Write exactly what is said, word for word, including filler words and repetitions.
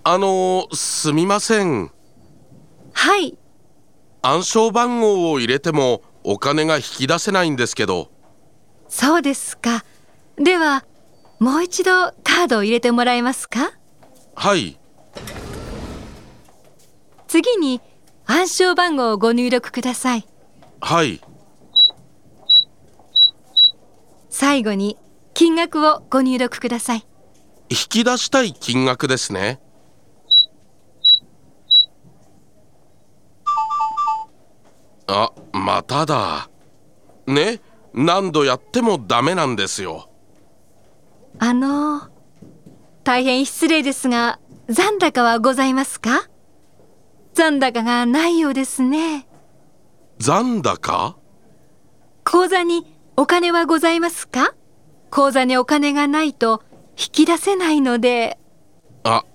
あのすみません。 はい。 暗証番号を入れてもお金が引き出せないんですけど。 そうですか。ではもう一度カードを入れてもらえますか？ はい。 次に暗証番号をご入力ください。 はい。 最後に金額をご入力ください。 引き出したい金額ですね。あ、まただ。ね、何度やってもダメなんですよ。 あの大変失礼ですが、残高はございますか？残高がないようですね。 残高？ 口座にお金はございますか？口座にお金がないと引き出せないので。 あ、